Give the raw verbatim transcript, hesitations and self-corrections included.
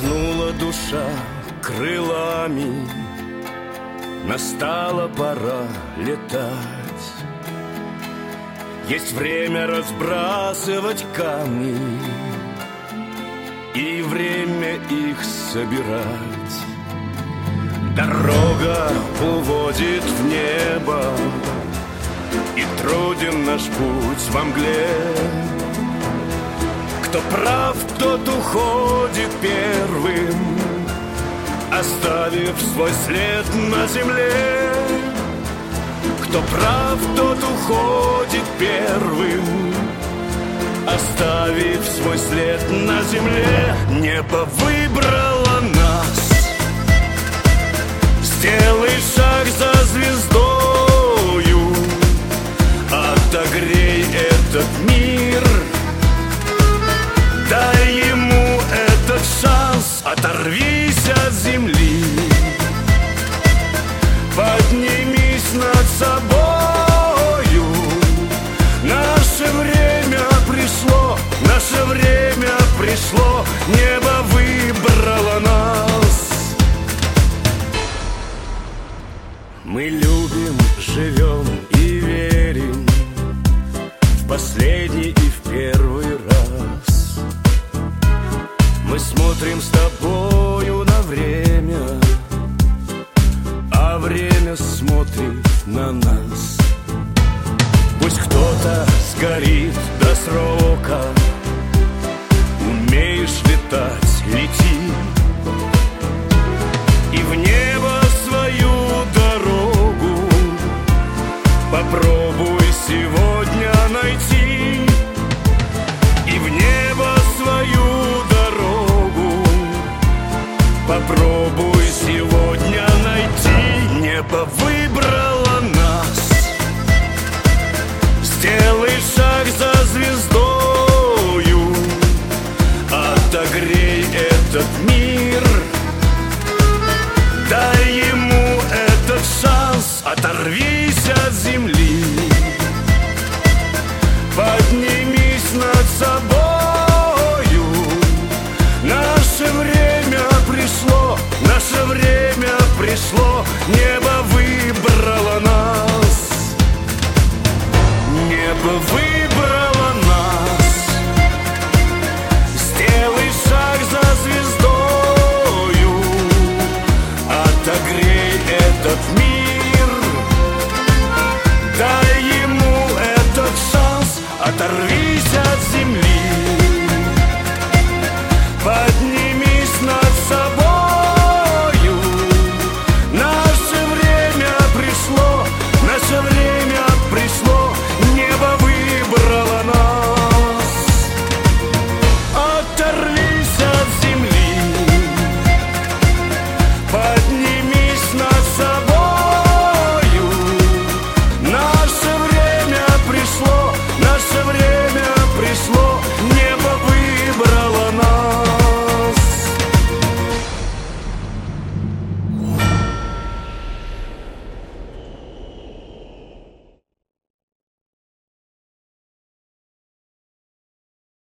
Махнула душа крылами, настала пора летать. Есть время разбрасывать камни и время их собирать. Дорога уводит в небо, и труден наш путь во мгле. Кто прав, тот уходит первым, оставив свой след на земле. Кто прав, тот уходит первым, оставив свой след на земле. Небо выбрало нас. Сделай шаг за звездою, отогрей этот мир. Дай ему этот шанс, оторвись от земли, поднимись над собою. Наше время пришло, наше время пришло, небо выбрало нас. Мы любим, живем и верим в последний и в первый раз. Мы смотрим с тобою на время, а время смотрит на нас. Пусть кто-то сгорит до срока, умеешь летать, лети, и в небо